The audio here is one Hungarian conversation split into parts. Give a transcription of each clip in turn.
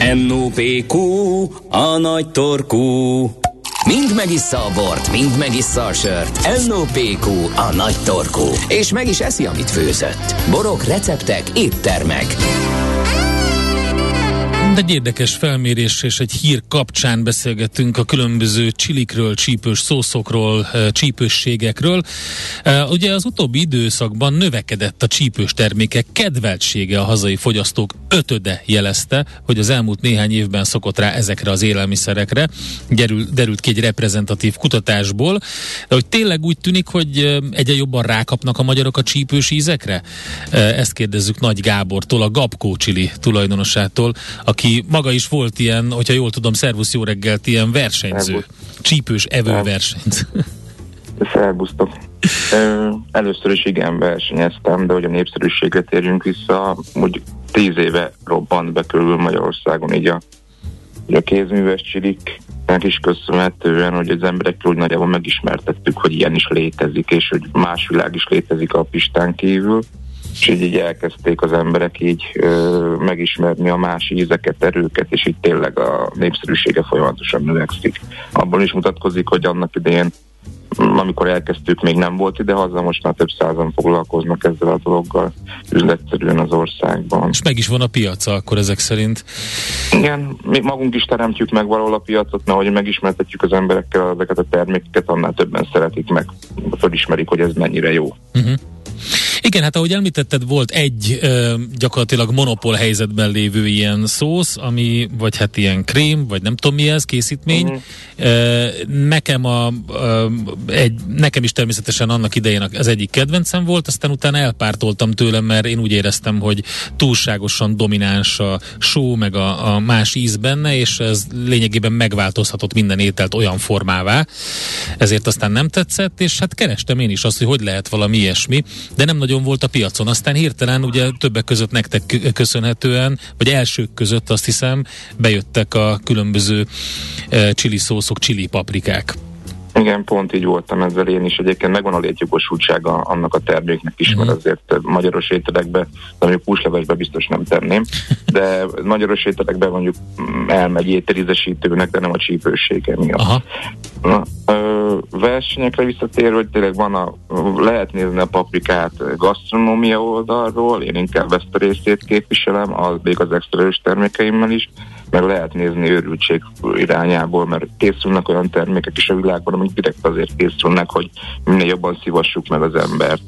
NOPQ, a nagy torkú. Mind megissza a bort, mind megissza a sört. NOPQ, a nagy torkú. És meg is eszi, amit főzött. Borok, receptek, éttermek. Egy érdekes felmérés és egy hír kapcsán beszélgettünk a különböző csilikről, csípős szószokról, csípősségekről. Ugye az utóbbi időszakban növekedett a csípős termékek kedveltsége, a hazai fogyasztók 5/5 jelezte, hogy az elmúlt néhány évben szokott rá ezekre az élelmiszerekre. Derült ki egy reprezentatív kutatásból, de hogy tényleg úgy tűnik, hogy egyre jobban rákapnak a magyarok a csípős ízekre? Ezt kérdezzük Nagy Gábortól, a Gabkó Csili tulajdonosától, aki maga is volt ilyen, hogyha jól tudom, szervusz, jó reggelt, ilyen versenyző. Csípős evőversenyt. Szervusztok. Először is igen, versenyeztem, de hogy a népszerűségre térjünk vissza, úgy 10 éve robbant be körül Magyarországon így a kézműves csiliknek is köszönhetően, hogy az emberekről úgy nagyjából megismertettük, hogy ilyen is létezik, és hogy más világ is létezik a Pistán kívül. És így elkezdték az emberek így megismerni a más ízeket, erőket, és így tényleg a népszerűsége folyamatosan növekszik. Abban is mutatkozik, hogy annak idején, amikor elkezdtük, még nem volt idehaza, most már több százan foglalkoznak ezzel a dologgal üzletszerűen az országban. És meg is van a piaca akkor ezek szerint? Igen, mi magunk is teremtjük meg valahol a piacot, mert ahogy megismertetjük az emberekkel ezeket a termékeket, annál többen szeretik meg, fölismerik, hogy ez mennyire jó. Igen, hát ahogy említetted, volt egy gyakorlatilag monopól helyzetben lévő ilyen szósz, ami, vagy hát ilyen krém, vagy nem tudom mi ez, készítmény. Nekem is természetesen annak idején az egyik kedvencem volt, aztán utána elpártoltam tőlem, mert én úgy éreztem, hogy túlságosan domináns a só, meg a más íz benne, és ez lényegében megváltozhatott minden ételt olyan formává, ezért aztán nem tetszett, és hát kerestem én is azt, hogy lehet valami ilyesmi, de nem nagyon volt a piacon. Aztán hirtelen ugye többek között nektek köszönhetően, vagy elsők között azt hiszem, bejöttek a különböző chili szószok, chili paprikák. Igen, pont így voltam ezzel én is. Egyébként megvan a létjogosultsága annak a terméknek is, mert azért magyaros ételekbe, de mondjuk húslevesbe biztos nem tenném, de magyaros ételekbe mondjuk elmegy ételízesítőnek, de nem a csípősége miatt. Versenyekre visszatérve, hogy tényleg lehet nézni a paprikát gasztronómia oldalról, én inkább ezt a részét képviselem, még az extra erős termékeimmel is, meg lehet nézni őrültség irányából, mert készülnek olyan termékek is a világban, amik direkt azért készülnek, hogy minél jobban szívassuk meg az embert.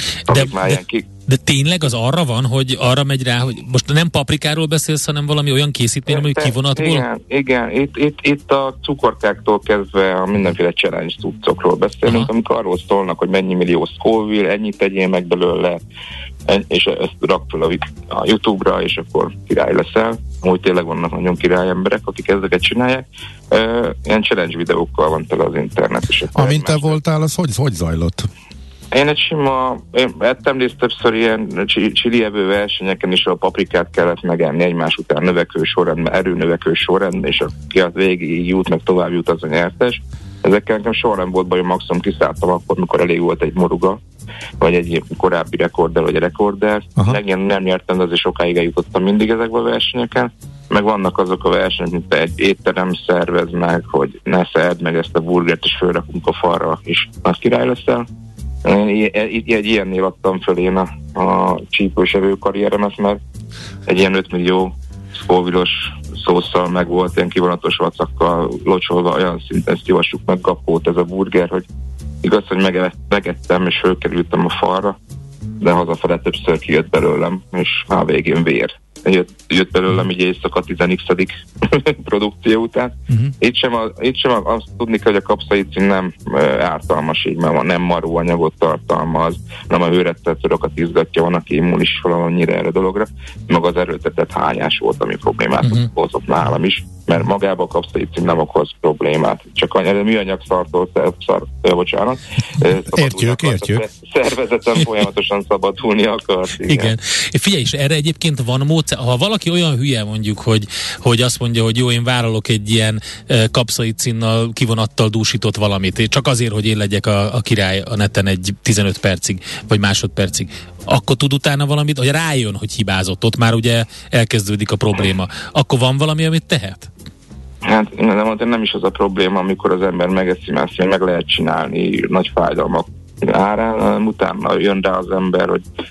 De tényleg az arra van, hogy arra megy rá, hogy most nem paprikáról beszélsz, hanem valami olyan készítmény, ami kivonatból? Igen. Itt a cukorkáktól kezdve a mindenféle challenge cuccokról beszélünk, amikor arról szólnak, hogy mennyi millió Scoville, ennyit tegyél meg belőle, és ezt rak fel a YouTube-ra, és akkor király leszel. Úgy tényleg vannak nagyon király emberek, akik ezeket csinálják. Ilyen challenge videókkal van tele az internet. Amint te voltál, az hogy zajlott? Én ettem részt többször ilyen chili evő versenyeken is, a paprikát kellett megenni egymás után növekvő sorrendben, erőnövekvő sorrendben, és aki az végig jut, meg tovább jut, az a nyertes. Ezekkel nekem soha nem volt bajom, maximum kiszálltam akkor, mikor elég volt egy moruga, vagy egy korábbi rekorder, vagy egy rekorder. Nem nyertem, de azért sokáig eljutottam mindig ezekben a versenyeken. Meg vannak azok a versenyek, mint egy étterem szervez meg, hogy ne szedd meg ezt a burgert, és fölrakunk a falra, és nagy király leszel. Egy ilyennél adtam föl én a csípős evő karrieremet, mert egy ilyen 5 millió Scoville-os szósszal meg volt, ilyen kivonatos vacakkal locsolva, olyan szinten szívassuk meg Gabkót ez a burger, hogy igaz, hogy megettem és fölkerültem a falra, de hazafele többször kijött belőlem, és már végén vér. Jött belőlem így éjszaka 10x produkció után. Itt sem azt tudni kell, hogy a kapszaicin nem ártalmas, így mert nem marhóanyagot tartalmaz, nem a hőrettetőrokat izgatja, van, aki immunis valamelyire erre dologra, meg az erőltetett hányás volt, ami problémát hozott nálam is, mert magába a kapszaicin nem okoz problémát. Csak a műanyag szartól bocsánat. Értjük. Szervezetem folyamatosan szabadulni akart. Igen. Figyelj, és erre egyébként van módszer. Ha valaki olyan hülye mondjuk, hogy azt mondja, hogy jó, én vállalok egy ilyen kapszaicinnal, kivonattal dúsított valamit, csak azért, hogy én legyek a király a neten egy 15 percig, vagy másodpercig, akkor tud utána valamit, hogy rájön, hogy hibázott, ott már ugye elkezdődik a probléma. Akkor van valami, amit tehet? Hát nem is az a probléma, amikor az ember megeszi, mert meg lehet csinálni nagy fájdalmak árán, utána jön rá az ember,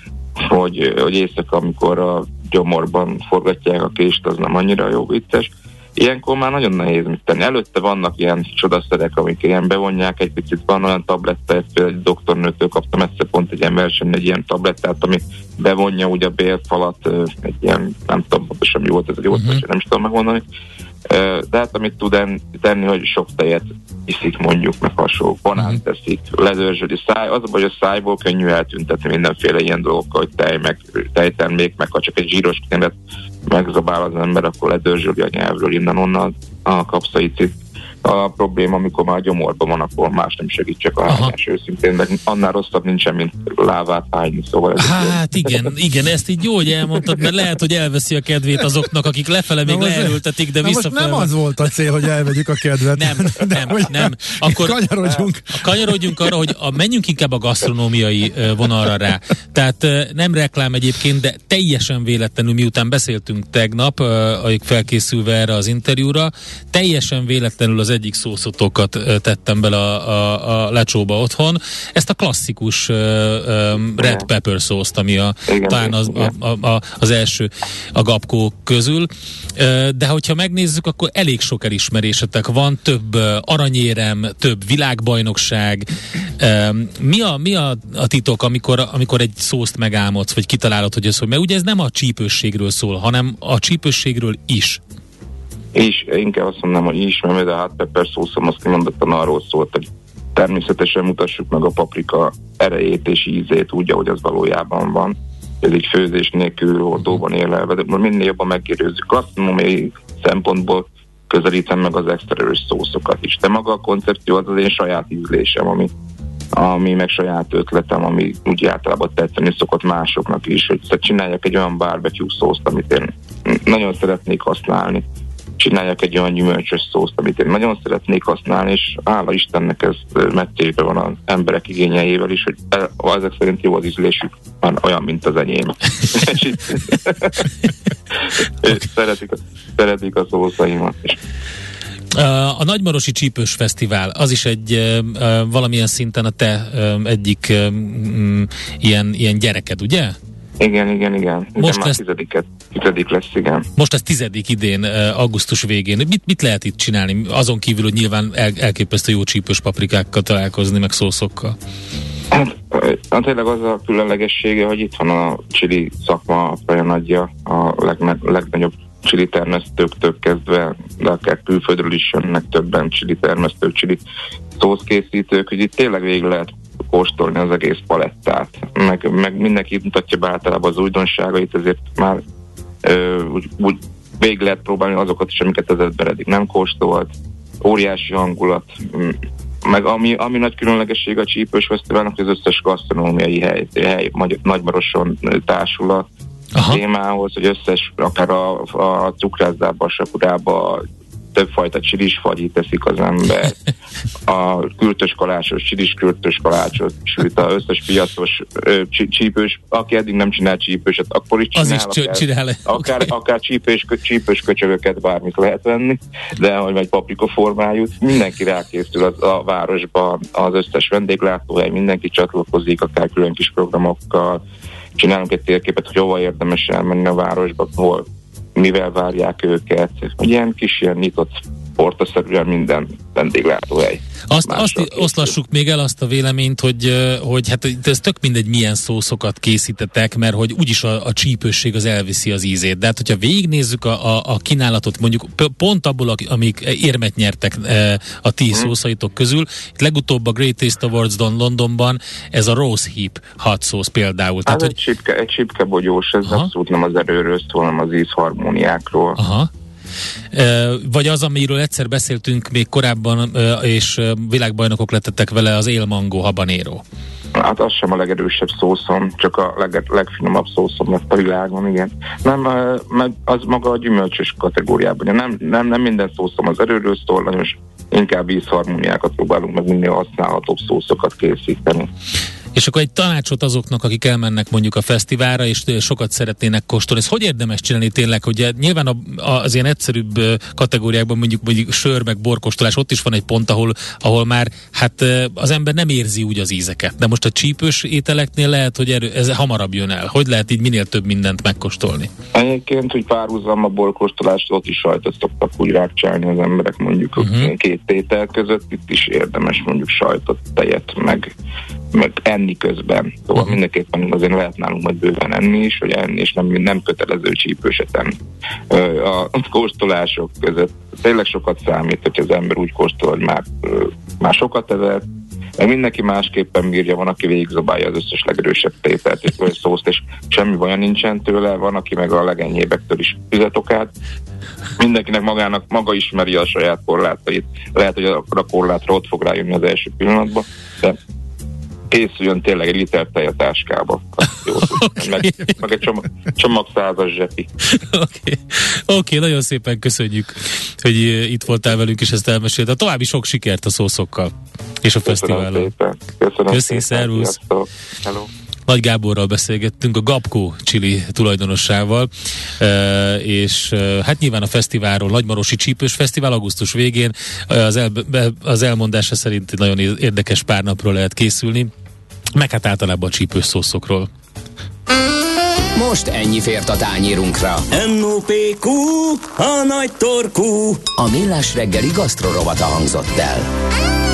hogy éjszaka, amikor a gyomorban forgatják a kést, az nem annyira jó vicces. Ilyenkor már nagyon nehéz mit tenni. Előtte vannak ilyen csodaszerek, amik ilyen bevonják egy picit, van olyan tabletta, ezt például egy doktornőtől kaptam egyszer pont egy ilyen versenyen egy ilyen tablettát, ami bevonja ugye a bélfalat, egy ilyen, nem tudom pontosan mi volt ez egy orvos, nem is tudom megmondani. De hát amit tud tenni, hogy sok tejet iszik mondjuk, meg hasonló, banánt teszik, ledörzsöli száj, az a baj, hogy a szájból könnyű eltüntetni mindenféle ilyen dolgokkal, hogy tejtermék, meg ha csak egy zsíros kénet megzabál az ember, akkor ledörzsöli a nyelvről innen-onnan a kapszaicit. A probléma, amikor már a gyomorban van, akkor más nem segít, csak a hányás őszintén, de annál rosszabb nincsen, mint lávát hányni, szóval... Hát igen, ezt így jó, hogy elmondtad, mert lehet, hogy elveszi a kedvét azoknak, akik lefele még leerőltetik, de visszafele... Most nem az volt a cél, hogy elvegyük a kedvet. Nem. Akkor kanyarodjunk arra, hogy menjünk inkább a gasztronómiai vonalra rá. Tehát nem reklám egyébként, de teljesen véletlenül, miután beszéltünk tegnap, felkészülve erre az interjúra, teljesen véletlenül az egyik szószotokat tettem bele a lecsóba otthon. Ezt a klasszikus red pepper szószt, ami talán az első a Gapkó közül. De hogyha megnézzük, akkor elég sok elismerésetek van, több aranyérem, több világbajnokság. Mi a titok, amikor egy szószt megálmodsz, vagy kitalálod, hogy ez hogy? Mert ugye ez nem a csípősségről szól, hanem a csípősségről is. És inkább azt mondom, hogy is, mert a hot pepper szószom azt kimondottan arról szólt, hogy természetesen mutassuk meg a paprika erejét és ízét úgy, ahogy az valójában van. Ez így főzés nélkül oldóban élelve, de minél jobban megkérdőzzük. Gasztronómiai szempontból közelítem meg az extra erős szószokat is. De maga a koncepció az én saját ízlésem, ami meg saját ötletem, ami úgy általában tetszeni szokott másoknak is, hogy csináljak egy olyan barbecue szószt, amit én nagyon szeretnék használni. Csináljak egy olyan gyümölcsös szószt, amit én nagyon szeretnék használni, és hála Istennek ez meccésben van az emberek igényeivel is, hogy ezek szerint jó az ízlésük, olyan, mint az enyém. Szeretik a szószaimat is. A Nagymarosi Csípős Fesztivál, az is egy valamilyen szinten a te egyik ilyen gyereked, ugye? Igen. Most már tizedik lesz, igen. Most ez 10. idén, augusztus végén. Mit lehet itt csinálni? Azon kívül, hogy nyilván elképesztő jó csípős paprikákkal találkozni, meg szószokkal. Hát tényleg az a különlegessége, hogy itt van a chili szakma, olyan adja a legnagyobb chili termesztőktől kezdve, de akár külföldről is jönnek többen chili termesztők, chili szószkészítők, hogy itt tényleg végig lehet kóstolni az egész palettát. Meg mindenki mutatja be általában az újdonságait, ezért már úgy végig lehet próbálni azokat is, amiket az ember eddig nem kóstolt. Óriási hangulat. Meg ami nagy különlegesség a Csípős Fesztiválnak, az összes gasztronómiai hely Nagymaroson társulat témához, hogy összes, akár a cukrászdába, a sapudába többfajta csilis fagyit teszik az ember, a kürtös kalácsos, csilis kürtös kalácsos, sőt az összes piacos csípős, aki eddig nem csinál csípőset, akkor is csinál. Akár csípős köcsögöket, bármit lehet venni, de hogy egy paprika formájú, mindenki rákészül a városban, az összes vendéglátóhely, mindenki csatlakozik, akár külön kis programokkal, csinálunk egy térképet, hogy hova érdemes elmenni a városba, hol mivel várják őket. Ilyen kis ilyen nyitott portaszerűen minden vendéglátóhely. Azt oszlassuk még el azt a véleményt, hogy hát ez tök mindegy, milyen szószokat készítetek, mert hogy úgyis a csípősség az elviszi az ízét. De hát, hogyha végignézzük a kínálatot, mondjuk pont abból, amik érmet nyertek a ti szószaitok közül, itt legutóbb a Great Taste Awards-on Londonban ez a Rose Heap hot sauce például. Tehát, egy csipke bogyós, ez abszolút nem az erőről szól, hanem az ízharmóniákról. Aha. Vagy az, amiről egyszer beszéltünk még korábban, és világbajnokok lettettek vele, az élmangó habanero. Hát az sem a legerősebb szószom, csak a legfinomabb szószom lesz a világon, igen. Nem, az maga a gyümölcsös kategóriában. Nem minden szószom az erőről szól, nagyon inkább ízharmóniákat próbálunk meg minél használhatóbb szószokat készíteni. És akkor egy tanácsot azoknak, akik elmennek mondjuk a fesztiválra, és sokat szeretnének kóstolni. Ez hogy érdemes csinálni tényleg, hogy nyilván az ilyen egyszerűbb kategóriákban mondjuk sör meg borkóstolás, ott is van egy pont, ahol már hát az ember nem érzi úgy az ízeket. De most a csípős ételeknél lehet, hogy ez hamarabb jön el. Hogy lehet így minél több mindent megkóstolni? Egyébként, hogy párhuzam a borkóstolást, ott is sajtot szoktak úgy rákcsálni az emberek mondjuk két étel között. Itt is érdemes mondjuk sajtot, tejet, meg enni közben. Szóval mindenképpen azért lehet nálunk majd bőven enni is, hogy enni, és nem kötelező csípőset enni. A kóstolások között tényleg sokat számít, hogy az ember úgy kóstol, hogy már sokat evett, meg mindenki másképpen bírja, van, aki végigzabálja az összes legerősebb tételt és szószt, és semmi baja nincsen tőle, van, aki meg a legenyhébektől is fizetokát. Mindenkinek maga ismeri a saját korlátait. Lehet, hogy a korlátra ott fog rájönni az első pillanatban, de készüljön tényleg egy liter tej a táskába. Okay. Meg egy csomag 100-as zsepi. Oké, nagyon szépen köszönjük, hogy itt voltál velünk, és ezt elmesélt. A további sok sikert a szószokkal és a fesztiválon. Köszönöm szépen. Szervusz. Hello. Nagy Gáborral beszélgettünk, a Gabco Chili tulajdonossával, és hát nyilván a fesztiválról, Nagymarosi Csípős Fesztivál augusztus végén, az elmondása szerint nagyon érdekes pár napról lehet készülni, meg hát általában a csípős szószokról. Most ennyi fért a tányérunkra. NOPQ, a nagy torkú. A Millás reggeli gasztrorovata hangzott el.